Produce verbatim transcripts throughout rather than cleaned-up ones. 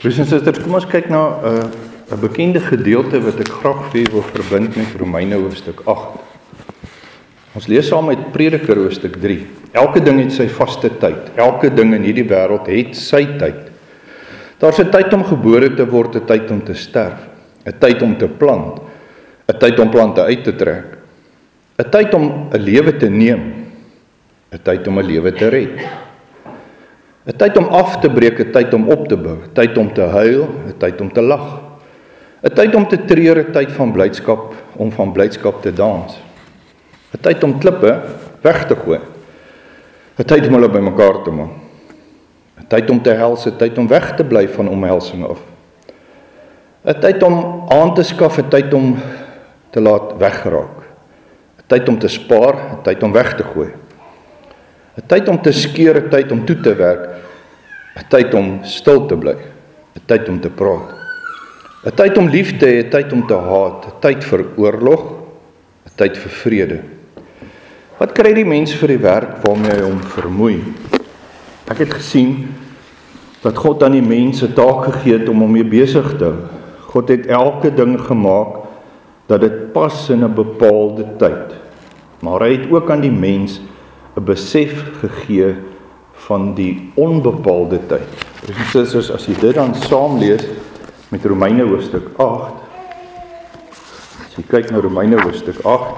Broers en susters, kom ons kyk na 'n uh, 'n bekende gedeelte wat ek graag vir wil verbind met Romeine hoofstuk agt. Ons lees saam met Prediker hoofstuk drie. Elke ding het sy vaste tyd. Elke ding in hierdie wêreld het sy tyd. Daar's 'n tyd om gebore te word, 'n tyd om te sterf, 'n tyd om te plant, 'n tyd om plante uit te trek, 'n tyd om 'n lewe te neem, 'n tyd om 'n lewe te red. 'n tyd om af te breek, 'n tyd om op te bou, 'n tyd om te huil, 'n tyd om te lag, 'n tyd om te treur, 'n tyd van blydskap, om van blydskap te dans, 'n tyd om klippe weg te gooi, 'n tyd om hulle bymekaar te maak, 'n tyd om te hels, 'n tyd om weg te bly van omhelsing af, 'n tyd om aan te skaf, 'n tyd om te laat weggeraak, 'n tyd om te spaar, 'n tyd om weg te gooi, 'n tyd om te skeur, 'n tyd om toe te werk, 'n tyd om stil te bly, 'n tyd om te praat, 'n tyd om lief te hê, 'n tyd om te haat, 'n tyd vir oorlog, 'n tyd vir vrede. Wat kry die mens vir die werk waarmee hy hom vermoei? Ek het gesien dat God aan die mens 'n taak gegee het om hom mee besig te hou. God het elke ding gemaak dat dit pas in 'n bepaalde tyd. Maar hy het ook aan die mens 'n besef gegee van die onbepaalde tyd. Broers en susters, as jy dit dan saam lees met Romeine hoofstuk agt, as jy kyk na Romeine hoofstuk agt,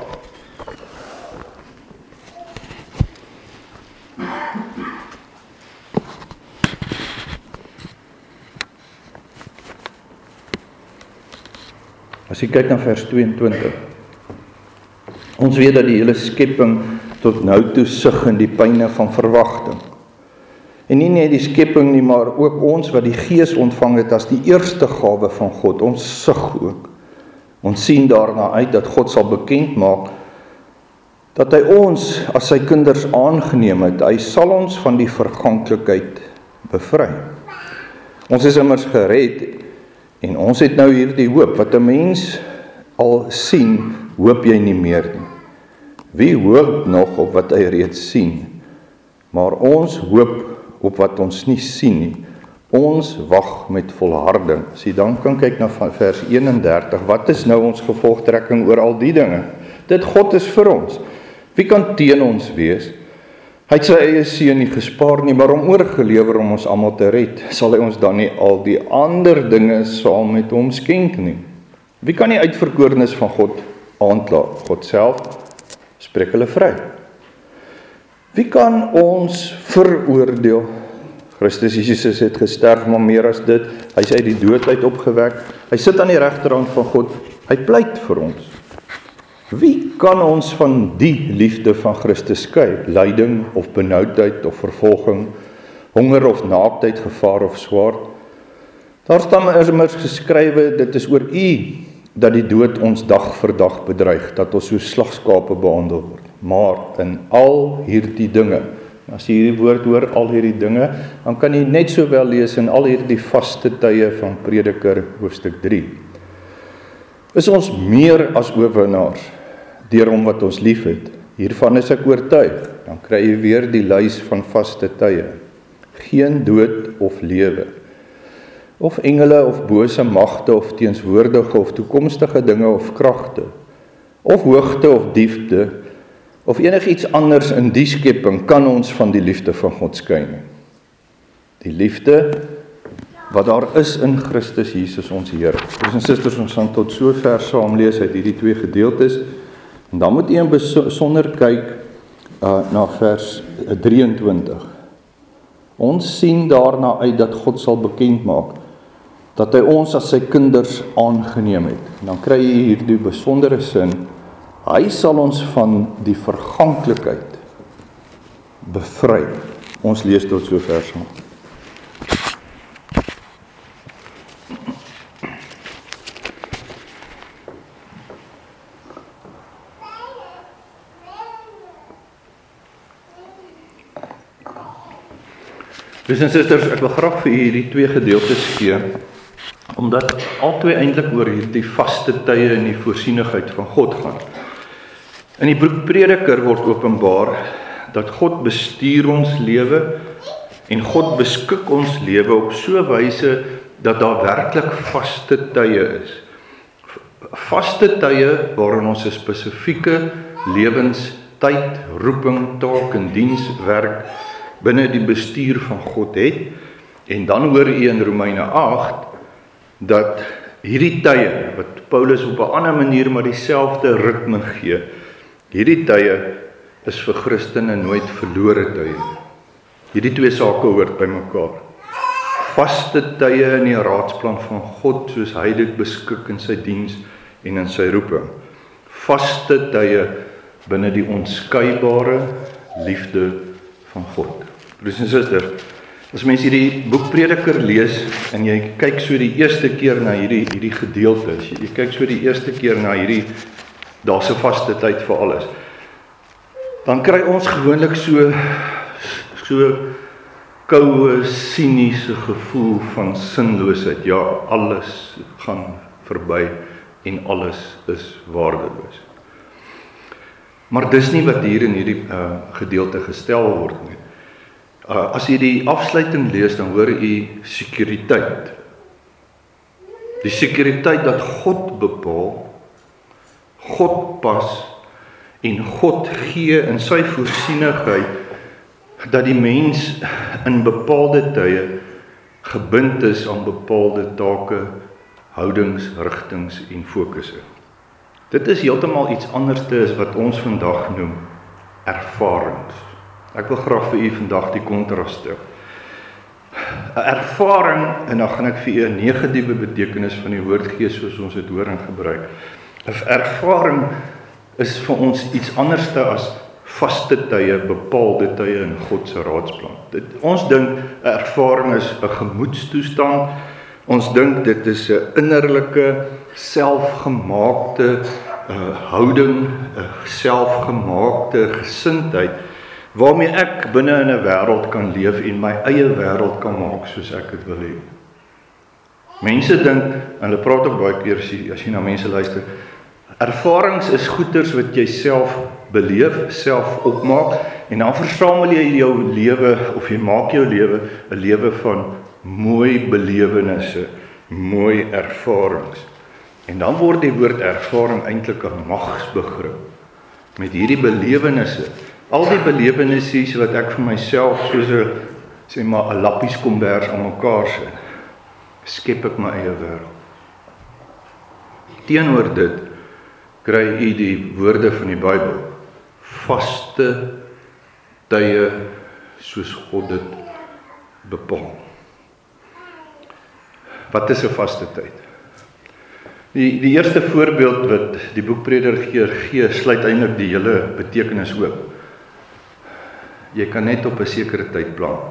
as jy kyk na vers tweeëntwintig, ons weet dat die hele skepping tot nou toe sug in die pyne van verwagting. En nie net die skepping nie, maar ook ons wat die Gees ontvang het as die eerste gawe van God, ons sug ook. Ons sien daarna uit dat God sal bekend maak dat hy ons as sy kinders aangeneem het. Hy sal ons van die verganklikheid bevry. Ons is immers gered en ons het nou hierdie hoop. Wat 'n mens al sien, hoop jy nie meer nie. Wie hoop nog op wat hy reeds sien? Maar ons hoop op wat ons nie sien nie. Ons wag met volharding. As jy dan kan kyk na vers eenendertig, wat is nou ons gevolgtrekking oor al die dinge? Dit God is vir ons. Wie kan teen ons wees? Hy het sy eie seun nie gespaar nie, maar hom oorgelewer om ons almal te red. Sal hy ons dan nie al die ander dinge saam met hom skenk nie? Wie kan die uitverkorenes van God aankla? God self spreek hulle vry. Wie kan ons veroordeel? Christus Jesus het gesterf, maar meer as dit, hy is uit die dood uit opgewek, hy sit aan die regterhand van God, hy pleit vir ons. Wie kan ons van die liefde van Christus skei? Lyding of benoudheid of vervolging, honger of naaktheid, gevaar of swaard? Daar staan immers geskrywe, dit is oor U dat die dood ons dag vir dag bedreig, dat ons so slagskape behandel word. Maar in al hierdie dinge, as jy hierdie woord hoor, al hierdie dinge, dan kan jy net sowel lees in al hierdie vaste tye van Prediker hoofstuk drie. Is ons meer as oorwinnaars deur hom wat ons lief het? Hiervan is ek oortuig. Dan kry jy weer die lys van vaste tye. Geen dood of lewe, of engele of bose magte of teenswoordige of toekomstige dinge of kragte, of hoogte of diepte, of enigiets anders in die skepping kan ons van die liefde van God skei nie. Die liefde wat daar is in Christus Jesus ons Here. Broers en susters, ons gaan tot sover saam lees uit hierdie twee gedeeltes. En dan moet jy in besonder kyk uh, na vers drieëntwintig. Ons sien daarna uit dat God sal bekend maak dat hy ons as sy kinders aangeneem het. En dan kry jy hierdie besondere sin, hy sal ons van die verganklikheid bevry. Ons lees tot sover saam. Broers en susters, ek wil graag vir u hierdie twee gedeeltes gee, omdat albei eintlik oor hierdie vaste tye en die voorsienigheid van God gaan. In die boek Prediker word openbaar dat God bestuur ons lewe en God beskik ons lewe op so 'n wyse dat daar werklik vaste tye is. Vaste tye waarin ons 'n spesifieke lewenstyd, roeping, taak en dienswerk binne die bestuur van God het. En dan hoor u in Romeine agt dat hierdie tye, wat Paulus op 'n ander manier maar dieselfde ritme gee, hierdie tye is vir Christene nooit verlore tye. Hierdie twee sake hoort by mekaar. Vaste tye in die raadsplan van God, soos hy dit beskik in sy diens en in sy roeping. Vaste tye binne die onskeibare liefde van God. Broers en susters, as mens hierdie boek Prediker lees en jy kyk so die eerste keer na hierdie hierdie gedeelte, jy, jy kyk so die eerste keer na hierdie daar's 'n vaste tyd vir alles. Dan kry ons gewoonlik so so koue, siniese gevoel van sinloosheid. Ja, alles gaan verby en alles is waardeloos. Maar dis nie wat hier in hierdie uh, gedeelte gestel word nie. Uh, as jy die afsluiting lees, dan hoor jy sekuriteit. Die sekuriteit dat God bepaal, God pas en God gee in sy voorsienigheid dat die mens in bepaalde tye gebind is aan bepaalde take, houdings, rigtings en fokusse. Dit is heeltemal iets anders as wat ons vandag noem ervarings. Ek wil graag vir u vandag die kontras stel. 'n Ervaring, en dan gaan ek vir u 'n negatiewe betekenis van die woord gee soos ons dit hoor en gebruik. 'n Ervaring is vir ons iets anders as vaste tye, bepaalde tye in God se raadsplan. Dit, ons dink 'n ervaring is 'n gemoedstoestand. Ons dink dit is 'n innerlike, selfgemaakte uh, houding, 'n selfgemaakte gesindheid waarmee ek binne in 'n wêreld kan leef en my eie wêreld kan maak soos ek dit wil hê. Mense dink, en hulle praat ook baie keer as jy, as jy na mense luister, ervarings is goeders wat jy self beleef, self opmaak, en dan versamel jy jou lewe, of jy maak jou lewe 'n lewe van mooi belewennisse, mooi ervarings. En dan word die woord ervaring eintlik 'n magsbegrip. Met hierdie belewennisse, al die belewennisse wat ek vir myself soos 'n sê maar 'n lappies kombers aan mekaar sit, skep ek my eie wêreld. Teenoor dit kry u die woorde van die Bybel, vaste tye soos God dit bepaal. Wat is 'n vaste tyd? Die, die eerste voorbeeld wat die boek Prediker gee, sluit eintlik die hele betekenis oop. Jy kan net op 'n sekere tyd plant.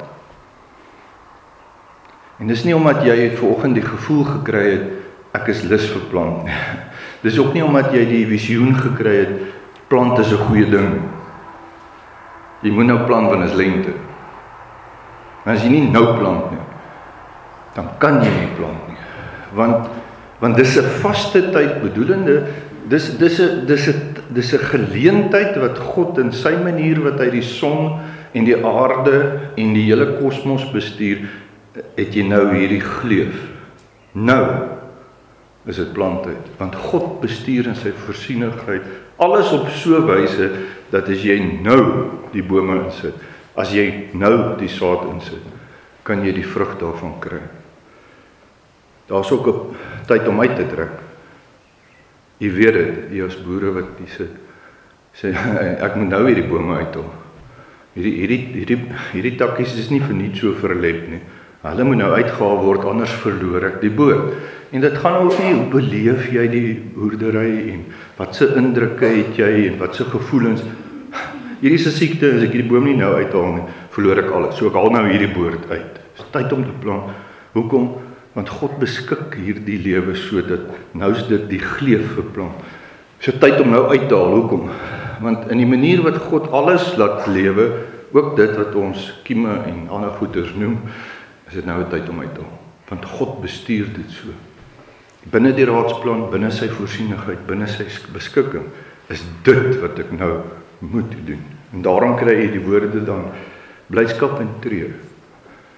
En dis nie omdat jy vanoggend die gevoel gekry het, ek is lus vir plant nie. Dis ook nie omdat jy die visioen gekry het, plant is 'n goeie ding. Jy moet nou plant want is lente. Maar as jy nie nou plant nie, dan kan jy nie plant nie. Want want dis 'n vaste tyd bedoelende, dis dis 'n dis 'n dis 'n geleentheid wat God in sy manier wat hy die son en die aarde en die hele kosmos bestuur, het jy nou hierdie gleuf. Nou is dit planttyd, want God bestuur in sy voorsienigheid alles op so 'n wyse dat as jy nou die bome insit, as jy nou die saad insit, kan jy die vrug daarvan kry. Daar's ook 'n tyd om uit te trek. Jy weet dit, jy as boere wat die sit, sê ek moet nou hierdie bome uithaal. Hierdie hierdie hierdie hierdie takkies is nie verniet so verlep nie. Hulle moet nou uitgehaal word, anders verloor ek die boot. En dit gaan ook nie, hoe beleef jy die boerdery en wat se indrukke het jy en wat se gevoelens. Hierdie is 'n siekte, as ek hierdie boom nie nou uithaal nie, verloor ek alles. So ek haal nou hierdie boord uit. Dit is tyd om te plant. Hoekom? Want God beskik hierdie lewe sodat nou is dit die gleuf vir plant. So tyd om nou uit te haal. Hoekom? Want in die manier wat God alles laat lewe, ook dit wat ons kieme en ander goeders noem, is dit nou 'n tyd om uit te haal. Want God bestuur dit so. Binne die raadsplan, binne sy voorsienigheid, binne sy beskikking, is dit wat ek nou moet doen. En daarom kry jy die woorde dan, blydskap en treur.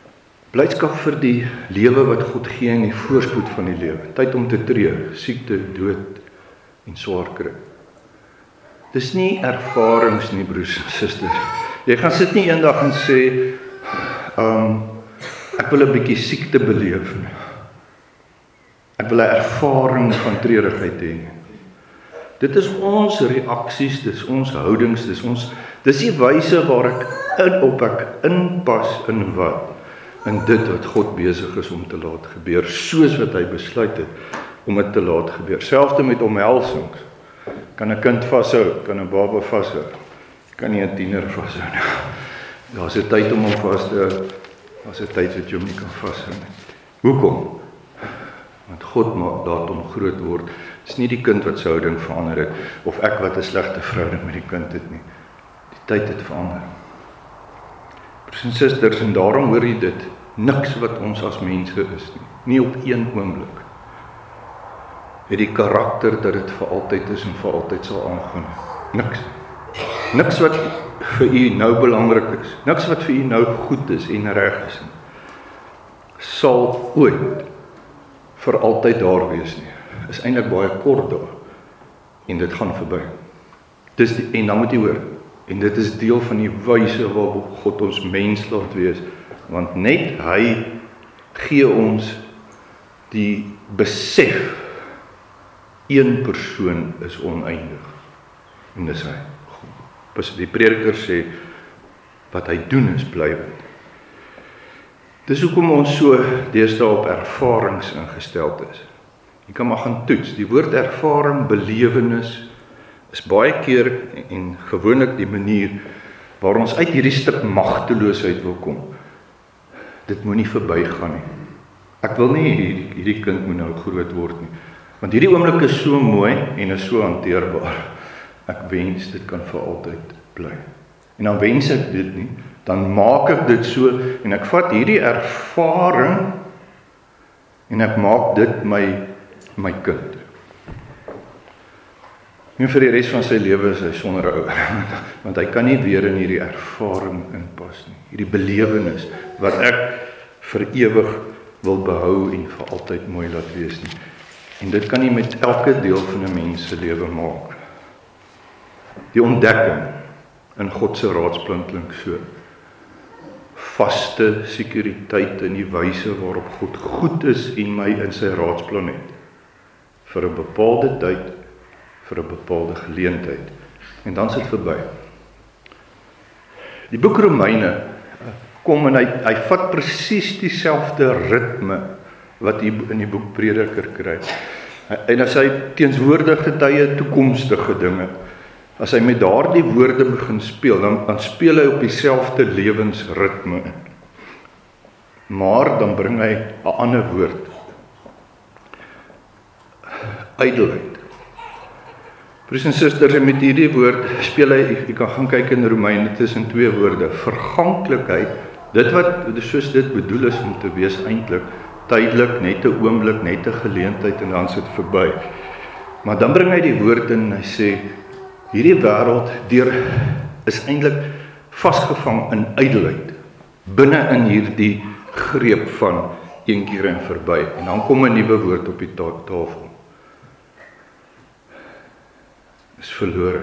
Blydskap vir die lewe wat God gee en die voorspoed van die lewe. Tyd om te tree, siekte, dood en swaar kry. Dis nie ervarings nie, broers en susters. Jy gaan sit nie eendag en sê, um, ek wil 'n bietjie siekte beleef nie. Ek wil 'n ervaring van treurigheid hê. Dit is ons reaksies, dis ons houdings, dis ons, dis die wyse waar ek in op ek inpas in wat, in dit wat God besig is om te laat gebeur, soos wat hy besluit het om dit te laat gebeur. Selfs met omhelsings. Kan 'n kind vashou, kan 'n baba vashou, kan nie 'n tiener vashou nie. Daar's 'n tyd om hom vas te hou, daar's 'n tyd wat jy hom nie kan vashou nie. Hoekom? Want God maak laat hom groot word. Dit is nie die kind wat sy houding verander het, of ek wat 'n slegte verhouding met die kind het nie. Die tyd het verander. Broers en susters, en daarom hoor jy dit, niks wat ons as mense is nie, nie op een oomblik, het die karakter dat dit vir altyd is en vir altyd sal aangaan. Niks. Niks wat vir u nou belangrik is, niks wat vir u nou goed is en reg is, sal ooit vir altyd daar wees nie. Is eintlik baie kort daar, en dit gaan verby. Dis die, en dan moet jy hoor, en dit is deel van die wyse waarop God ons mens laat wees, want net hy gee ons die besef, een persoon is oneindig, en dis hy. Die prediker sê, wat hy doen is blywend. Dis hoekom ons so deesdae op ervarings ingesteld is. Jy kan maar gaan toets. Die woord ervaring, belewenis, is baie keer en gewoonlik die manier waar ons uit hierdie stuk magteloosheid wil kom. Dit moet nie verbygaan nie. Ek wil nie hierdie, hierdie kind moet nou groot word nie. Want hierdie oomblik is so mooi en is so hanteerbaar. Ek wens dit kan vir altyd bly. En dan wens ek dit nie, dan maak ek dit so, en ek vat hierdie ervaring, en ek maak dit my, my kind. En vir die res van sy lewe is hy sonder 'n ouer, want hy kan nie weer in hierdie ervaring inpas nie, hierdie belewenis, wat ek vir ewig wil behou en vir altyd mooi laat wees nie. En dit kan nie met elke deel van 'n mens se lewe maak. Die ontdekking in God se raadsplan klink so. Vaste sekuriteit in die wyse waarop God goed is en my in sy raadsplan het. Vir 'n bepaalde tyd, vir 'n bepaalde geleentheid. En dan sit verby. Die boek Romeine kom en hy, hy vat presies dieselfde ritme wat hy in die boek Prediker kry. En as hy teenswoordige tye, toekomstige dinge, as hy met daardie woorde begin speel, dan, dan speel hy op dieselfde lewensritme in. Maar dan bring hy 'n ander woord. Ydelheid. Broers en susters, en met hierdie woord speel hy, jy kan gaan kyk in Romeine, dit is in twee woorde, verganklikheid, dit wat, soos dit bedoel is om te wees eintlik, tydelik, net 'n oomblik, net 'n geleentheid en dan sit verby. Maar dan bring hy die woord in en hy sê, hierdie wêreld deur is eintlik vasgevang in ydelheid, binne in hierdie greep van een keer en verby. En dan kom 'n nuwe woord op die ta- tafel. Is verlore.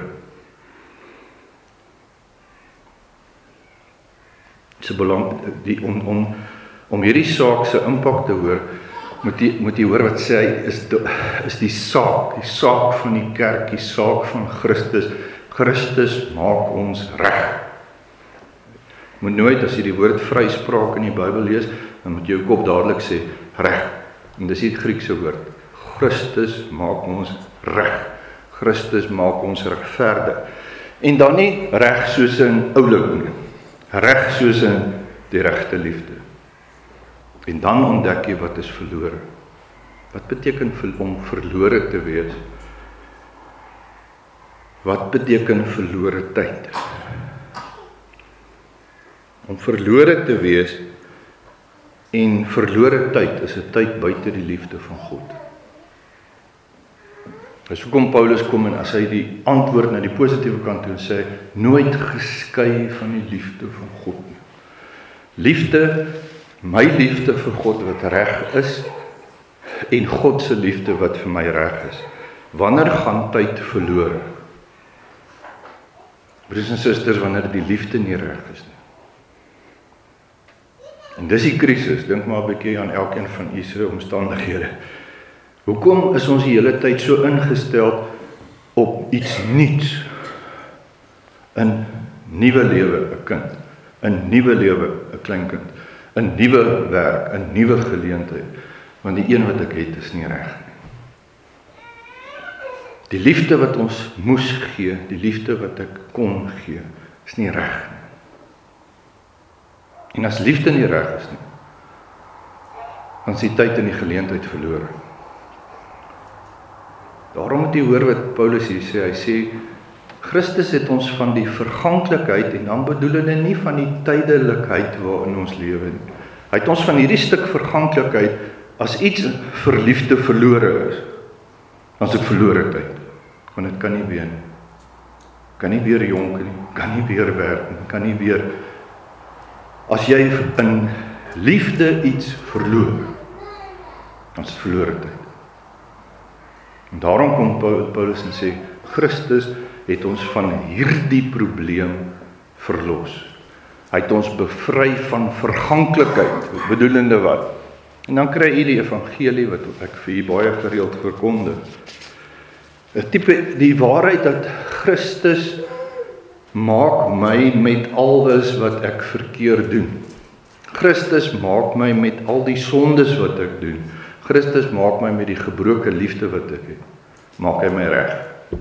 Dit is belang die om om om hierdie saak se impak te hoor, moet jy moet jy hoor wat sê hy is die, is die saak, die saak van die kerk, die saak van Christus. Christus maak ons reg. Moet nooit as jy die woord vryspraak in die Bybel lees, dan moet jou kop dadelik sê reg. En dis die Griekse woord. Christus maak ons reg. Christus maak ons regverdig. En dan nie reg soos in oulik nie. Reg soos in die regte liefde. En dan ontdek jy wat is verlore. Wat beteken om verlore te wees? Wat beteken verlore tyd? Om verlore te wees en verlore tyd is 'n tyd buite die liefde van God. Dis hoekom Paulus kom en as hy die antwoord na die positiewe kant toe sê, nooit geskei van die liefde van God nie. Liefde My liefde vir God wat reg is, en God se liefde wat vir my reg is. Wanneer gaan tyd verlore? Broers en susters, wanneer die liefde nie reg is nie. En dis die krisis, dink maar 'n bietjie aan elkeen van u se omstandighede. Hoekom is ons die hele tyd so ingestel op iets nuuts? 'n nuwe lewe, 'n kind, 'n nuwe lewe, 'n kleinkind, 'n nuwe werk, 'n nuwe geleentheid, want die een wat ek het is nie reg nie. Die liefde wat ons moes gee, die liefde wat ek kon gee, is nie reg nie. En as liefde nie reg is nie, dan is die tyd en die geleentheid verlore. Daarom moet jy hoor wat Paulus hier sê, hy sê, Christus het ons van die verganklikheid, en dan bedoel hy nie van die tydelikheid waarin ons lewe nie. Hy het ons van hierdie stuk verganklikheid, as iets verliefde verlore is, dan is dit verlore tyd. Want dit kan nie weer nie. Kan nie weer jonk nie, kan nie weer werk nie, kan nie weer. As jy in liefde iets verloor, dan is dit verlore tyd. En daarom kom Paulus en sê, Christus het ons van hierdie probleem verlos. Hy het ons bevry van verganklikheid, bedoelende wat? En dan kry jy die evangelie wat ek vir jy baie gereeld verkondig. 'n Tipe die waarheid dat Christus maak my met alles wat ek verkeerd doen. Christus maak my met al die sondes wat ek doen. Christus maak my met die gebroke liefde wat ek het. Maak hy my reg.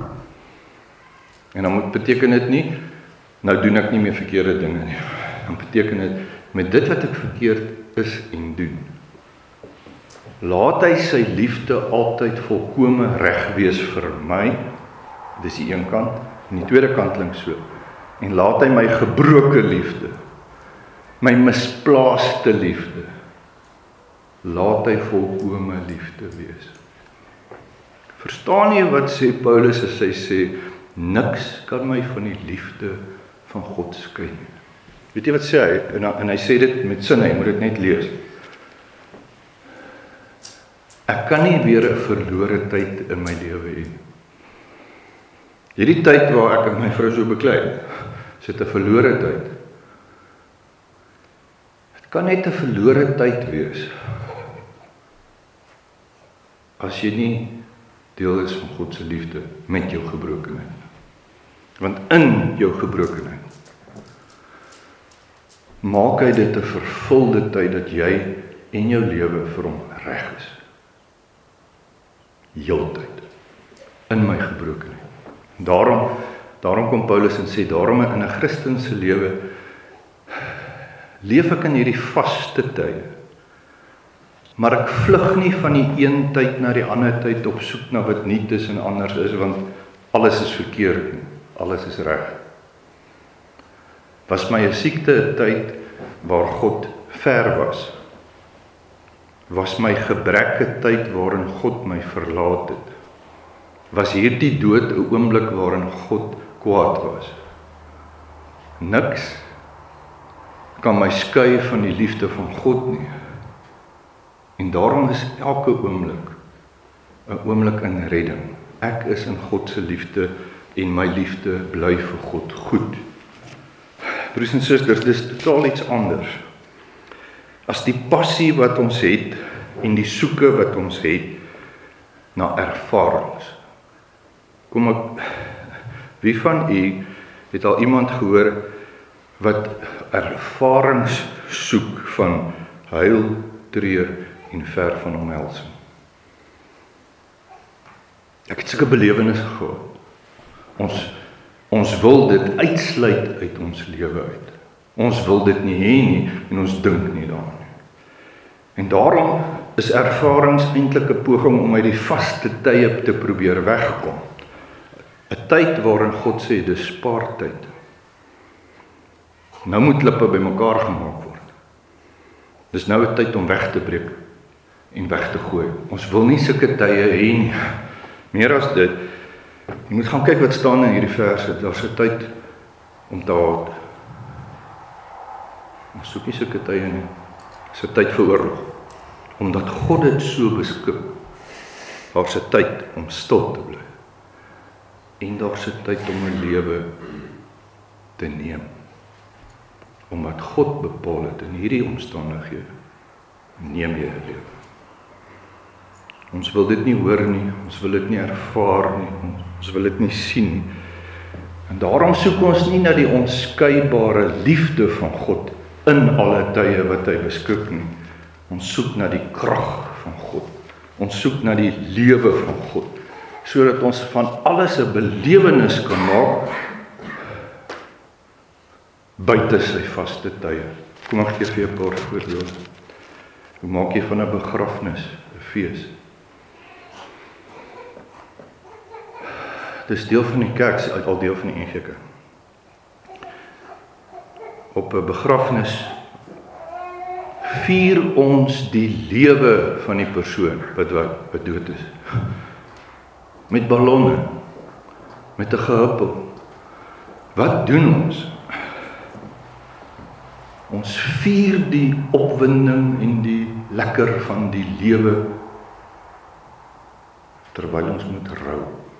En dan moet beteken dit nie, nou doen ek nie meer verkeerde dinge nie. Dan beteken dit, met dit wat ek verkeerd is en doen, laat hy sy liefde altyd volkome reg wees vir my, dis die een kant, en die tweede kant klink so, en laat hy my gebroke liefde, my misplaaste liefde, laat hy volkome liefde wees. Verstaan jy wat sê Paulus as hy sê, niks kan my van die liefde van God skei nie. Weet jy wat sê hy? En, en hy sê dit met sin, hy moet dit net lees. Ek kan nie weer 'n verlore tyd in my lewe hê. Hierdie tyd waar ek en my vrou so beklei, is dit 'n verlore tyd. Dit kan net 'n verlore tyd wees, as jy nie deel is van God se liefde met jou gebrokenheid. Want in jou gebrokenheid maak hy dit 'n vervulde tyd dat jy en jou lewe vir hom reg is. Heeltyd. In my gebrokenheid. Daarom, daarom kom Paulus en sê, daarom in 'n Christen se lewe leef ek in hierdie vaste tye. Maar ek vlug nie van die een tyd na die ander tyd op soek na wat nuut is en anders is, want alles is verkeerd nie. Alles is reg. Was my 'n siekte 'n tyd waar God ver was? Was my gebrek 'n tyd waarin God my verlaat het? Was hierdie dood 'n oomblik waarin God kwaad was? Niks kan my skei van die liefde van God nie. En daarom is elke oomblik 'n oomblik in redding. Ek is in God se liefde en my liefde bly vir God goed. Broers en susters, dis totaal iets anders as die passie wat ons het en die soeke wat ons het na ervarings. Kom ek, wie van u het al iemand gehoor wat ervarings soek van huil, treur en ver van omhelsing? Ek het sulke belewennisse gehad. Ons Ons wil dit uitsluit uit ons lewe uit. Ons wil dit nie hê nie en ons dink nie daaraan nie. En daarom is ervarings eintlik 'n poging om uit die vaste tye te probeer wegkom. 'n Tyd waarin God sê dis spaartyd. Nou moet klippe bymekaar gemaak word. Dis nou 'n tyd om weg te breek en weg te gooi. Ons wil nie sulke tye hê nie. Meer as dit, jy moet gaan kyk wat staan in hierdie verse, daar's 'n tyd om te haat. Ons soek nie sulke tye nie. is 'n tyd vir oorlog. Omdat God dit so beskik. Daar's 'n tyd om stil te bly. En daar's 'n tyd om 'n lewe te neem. Omdat God bepaal het in hierdie omstandighede, neem jy 'n lewe. Ons wil dit nie hoor nie, ons wil dit nie ervaar nie, ons wil dit nie sien nie. En daarom soek ons nie na die onskeibare liefde van God in alle tye wat hy beskik nie. Ons soek na die krag van God. Ons soek na die lewe van God, sodat ons van alles 'n belewenis kan maak buite sy vaste tye. Kom ek gee vir jou 'n paar voorbeelde. Hoe maak jy van 'n begrafnis 'n fees? Dit is deel van die kerk, al deel van die N G K. Op 'n begrafnis vier ons die lewe van die persoon wat wat dood is. Met ballonne, met 'n gehuppel. Wat doen ons? Ons vier die opwinding en die lekker van die lewe terwyl ons moet rou.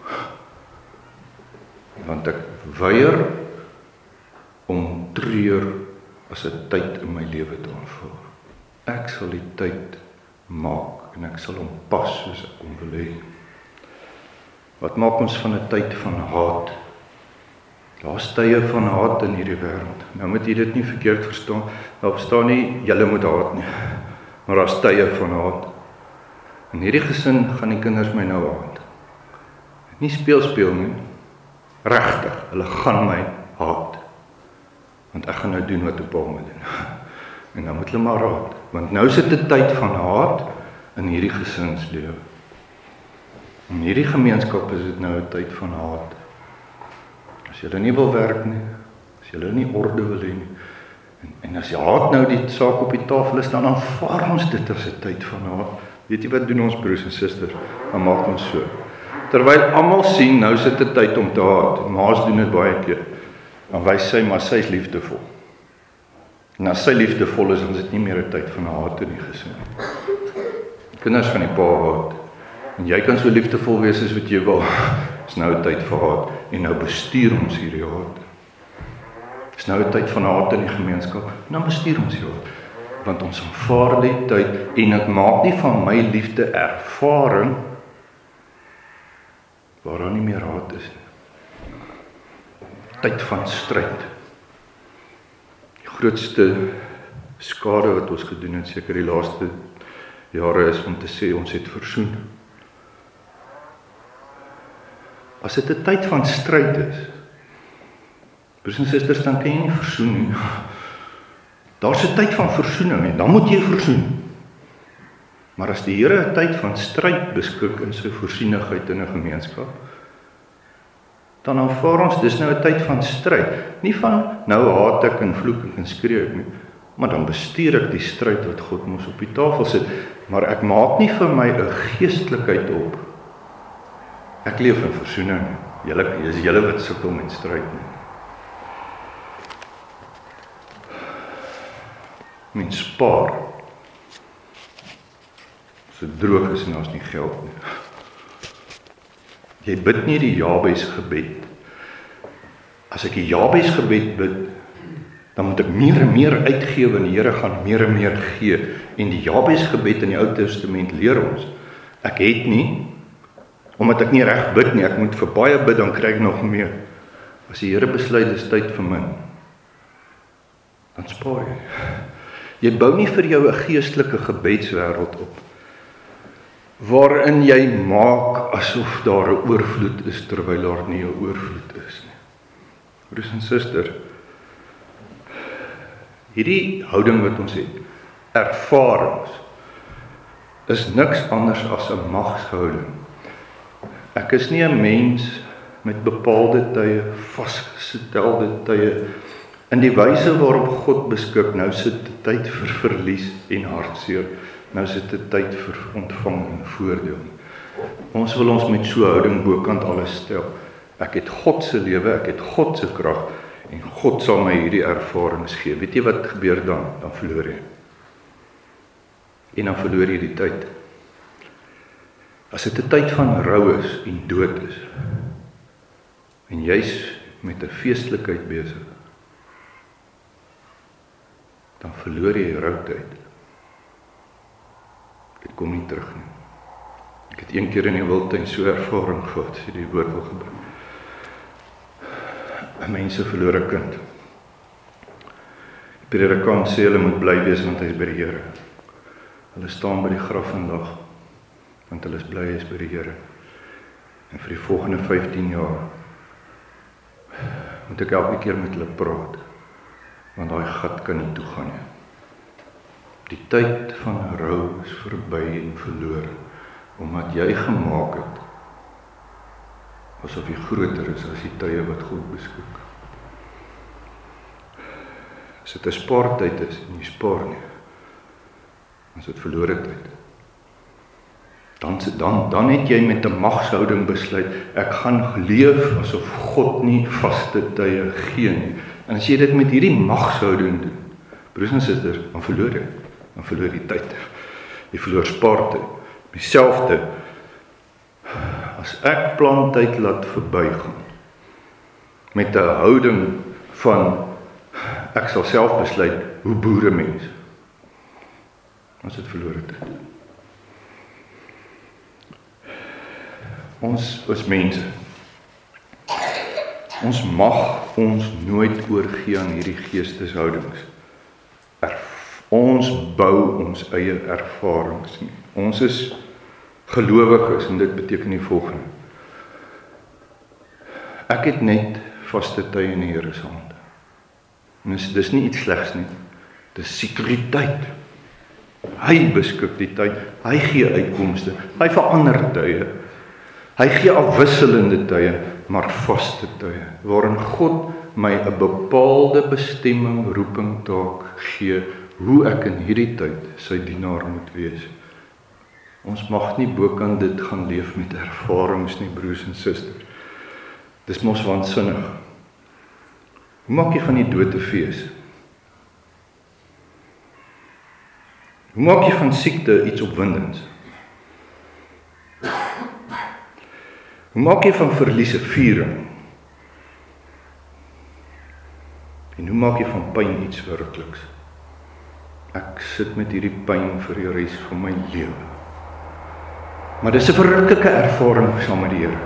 Want ek weier om treur as 'n tyd in my lewe te aanvaar. Ek sal die tyd maak en ek sal hom pas soos ek hom wil hê. Wat maak ons van 'n tyd van haat? Daar's tye van haat in hierdie wêreld. Nou moet jy dit nie verkeerd verstaan. Daar bestaan nie julle moet haat nie. Maar daar's tye van haat. In hierdie gesin gaan die kinders my nou haat. Nie speel speel nie. Regtig, hulle gaan my haat. Want ek gaan nou doen wat op hom moet doen. En dan moet hulle maar raad. Want nou sit 'n tyd van haat in hierdie gesinslewe. In hierdie gemeenskap is dit nou 'n tyd van haat. As julle nie wil werk nie, as julle nie orde wil hê nie, en, en as jy haat nou die saak op die tafel is, dan aanvaar ons dit as 'n tyd van haat. Weet jy wat doen ons broers en susters? Dan maak ons so. Terwyl almal sien, nou sit 'n tyd om te haat. Maas doen dit baie keer. Dan wys sy, maar sy is liefdevol. En as sy liefdevol is, dan is dit nie meer 'n tyd van haat in die gesin. Kinders van die pa haat. En jy kan so liefdevol wees as wat jy wil. Is nou 'n tyd vir haat. En nou bestuur ons hierdie haat. Is nou 'n tyd van haat in die gemeenskap. En dan bestuur ons hierdie haat. Want ons aanvaar die tyd en dit maak nie van my liefde ervaring waar daar nie meer haat is nie. Tyd van stryd. Die grootste skade wat ons gedoen het, seker die laaste jare, is om te sê ons het versoen. As dit 'n tyd van stryd is, broers en susters, dan kan jy nie versoen nie. Daar's 'n tyd van versoening en dan moet jy versoen. Maar as die Here 'n tyd van stryd beskik in sy voorsienigheid in 'n gemeenskap, dan aanvaar ons dis nou 'n tyd van stryd. Nie van nou haat ek en vloek ek en skree ek nie, maar dan bestuur ek die stryd wat God mos op die tafel sit. Maar ek maak nie vir my 'n geestelikheid op. Ek leef in versoening. Julle is julle wat sukkel met stryd nie. Mens spaar. As dit droog is en ons nie geld nie. Jy bid nie die Jabes gebed. As ek die Jabes gebed bid, dan moet ek meer en meer uitgee, want die Here gaan meer en meer gee. En die Jabes gebed in die Ou Testament leer ons, ek het nie, omdat ek nie reg bid nie, ek moet vir baie bid, dan kry ek nog meer. As die Here besluit, dis tyd vir min, dan spaar jy. Jy bou nie vir jou 'n geestelike gebedswêreld op, waarin jy maak asof daar 'n oorvloed is, terwyl daar nie 'n oorvloed is nie. Broers en susters, hierdie houding wat ons het, ervarings, is niks anders as 'n magshouding. Ek is nie 'n mens met bepaalde tye, vasgestelde tye, in die wyse waarop God beskik, nou sit 'n tyd vir verlies en hartseer, nou sit 'n tyd vir ontvang en voordeel. Ons wil ons met so 'n houding bokant alles stel. Ek het God se lewe, ek het God se krag, en God sal my hierdie ervarings gee. Weet jy wat gebeur dan? Dan verloor jy. en dan verloor jy die tyd. As dit 'n tyd van rou is en dood is, en jy's met 'n feestelikheid besig, dan verloor jy routyd. Dit kom nie terug nie. Ek het een keer in die Wildtuin so ervaring gehad, as jy die woord wil gebruik. Mense verloor 'n kind. Die predikant sê hulle moet bly wees want hy is by die Here. Hulle staan by die graf vandag, want hulle is bly hy is by die Here. En vir die volgende vyftien jaar moet ek elke keer met hulle praat, want daai gat kan nie toegaan nie. Die tyd van rou is verby en verloor, omdat jy gemaak het asof jy groter is as die tye wat God beskik. As dit 'n spaartyd is en jy spaar nie, as dit verlore tyd. Dan, dan, dan het jy met 'n magshouding besluit, ek gaan leef asof God nie vaste tye gee nie. En as jy dit met hierdie magshouding doen, broers en susters, dan verloor jy, dan verloor jy tyd. Jy verloor spaartyd. Dieselfde, as ek plantyd laat verbygaan, met 'n houding van, ek sal self besluit, hoe boere mens, as dit verlore tyd. Ons is mense. Ons mag ons nooit oorgee aan hierdie geesteshoudings. Erf, ons bou ons eie ervarings nie. Ons is gelowiges en dit beteken die volgende. Ek het net vaste tye in die Here se hande. En dis, dis nie iets slegs nie. Dis sekuriteit. Hy beskik die tyd, hy gee uitkomste, hy verander tye. Hy gee afwisselende tye, maar vaste tye, waarin God my 'n bepaalde bestemming, roeping, taak gee, hoe ek in hierdie tyd sy dienaar moet wees. Ons mag nie bokant dit gaan leef met ervarings nie, broers en susters. Dis mos waansinnig. Hoe maak jy van die dood 'n fees? Hoe maak jy van siekte iets opwindends? Hoe maak jy van verlies 'n viering? En hoe maak jy van pyn iets verrukliks? Ek sit met hierdie pyn vir die res van my lewe. Maar dis 'n verruklike ervaring saam met die Here.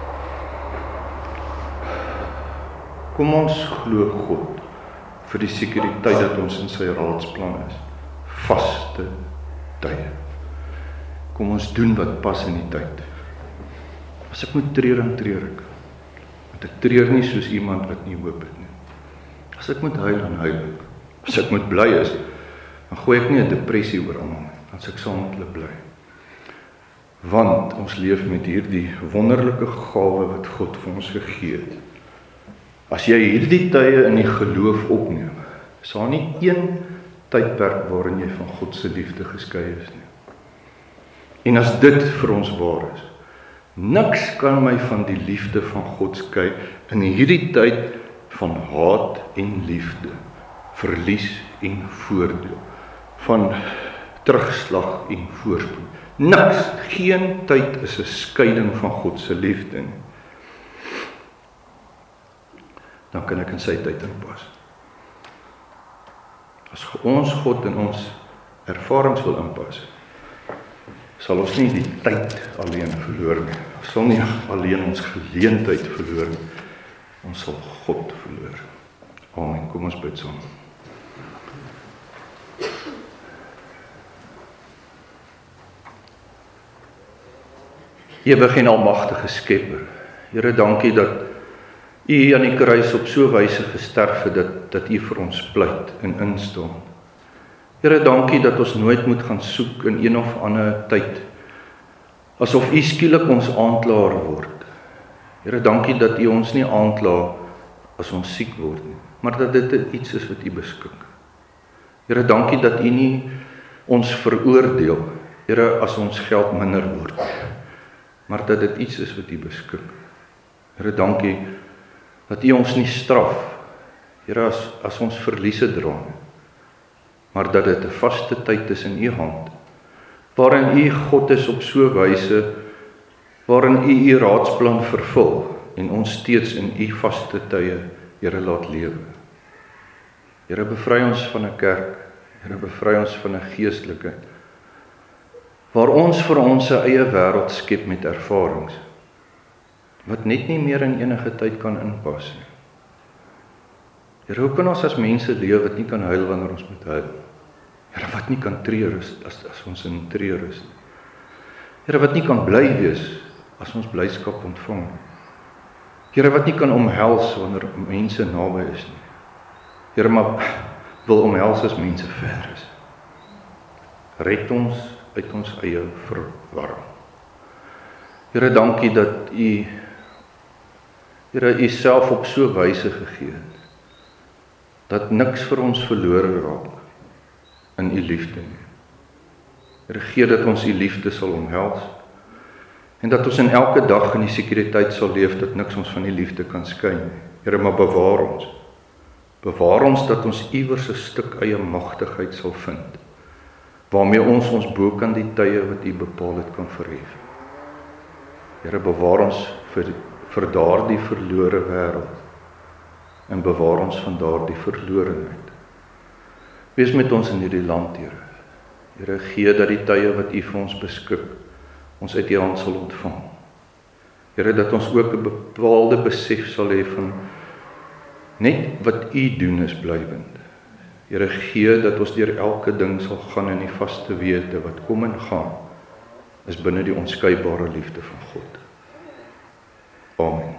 Kom ons glo God vir die sekuriteit dat ons in sy raadsplan is. Vaste tye. Kom ons doen wat pas in die tyd. As ek moet treur, dan treur ek. Want ek treur nie soos iemand wat nie hoop het nie. As ek moet huil, dan huil ek. As ek moet bly is, dan gooi ek nie 'n depressie oor almal nie. Dan sê ek saam met hulle bly. Want ons leef met hierdie wonderlike gawe wat God vir ons gegee het. As jy hierdie tye in die geloof opneem, is daar nie een tydperk waarin jy van God se liefde geskei is nie. En as dit vir ons waar is, niks kan my van die liefde van God skei in hierdie tyd van haat en liefde, verlies en voordeel, van terugslag en voorspoed. Niks, geen tyd is 'n skeiding van God se liefde nie. Dan kan ek in sy tyd inpas. As ons God in ons ervarings wil inpas, sal ons nie die tyd alleen verloor nie. Ons sal nie alleen ons geleentheid verloor nie. Ons sal God verloor. Amen. Kom ons bid saam. Ewige en almagtige Skepper, Here, dankie dat U aan die kruis op so wyse gesterf het, dat, dat U vir ons pleit en instaan. Here, dankie dat ons nooit moet gaan soek in een of ander tyd, asof U skielik ons aanklaer word. Here, dankie dat U ons nie aankla as ons siek word nie, maar dat dit iets is wat U beskik. Here, dankie dat U nie ons veroordeel, Here, as ons geld minder word, maar dat dit iets is wat U beskik. Here, dankie dat U ons nie straf, Here, as, as ons verliese dra, maar dat dit 'n vaste tyd is in U hand, waarin U God is op so 'n wyse, waarin U U raadsplan vervul, en ons steeds in U vaste tye, Here, laat lewe. Here, bevry ons van 'n kerk, Here, bevry ons van 'n geestelike, waar ons vir ons eie wêreld skep met ervarings, wat net nie meer in enige tyd kan inpas nie. Here, hoe kan ons as mense leef wat nie kan huil wanneer ons moet huil? Here, wat nie kan treur is as, as ons in treur is. Here, wat nie kan bly wees as ons blydskap ontvang. Here, wat nie kan omhels wanneer mense naby is nie. Here, maar wil omhels as mense ver is. Red ons uit ons eie verwarring. Here, dankie dat U Here, U self op so 'n wyse gegee het, dat niks vir ons verlore raak in U liefde nie. Here, gee dat ons U liefde sal omhels, en dat ons in elke dag in die sekuriteit sal leef, dat niks ons van die liefde kan skei nie. Here, maar bewaar ons. Bewaar ons dat ons iewers 'n stuk eie magtigheid sal vind, waarmee ons ons bo kan die tye wat U bepaal het kan verhef. Here, bewaar ons vir, vir daardie verlore wêreld, en bewaar ons van daardie verlorenheid. Wees met ons in hierdie land, Here. Here, gee dat die tye wat U vir ons beskik, ons uit U hand sal ontvang. Here, dat ons ook 'n bepaalde besef sal hê van net wat U doen is blywend. Here, gee dat ons deur elke ding sal gaan in die vaste wete wat kom en gaan, is binne die onskeibare liefde van God. Amen.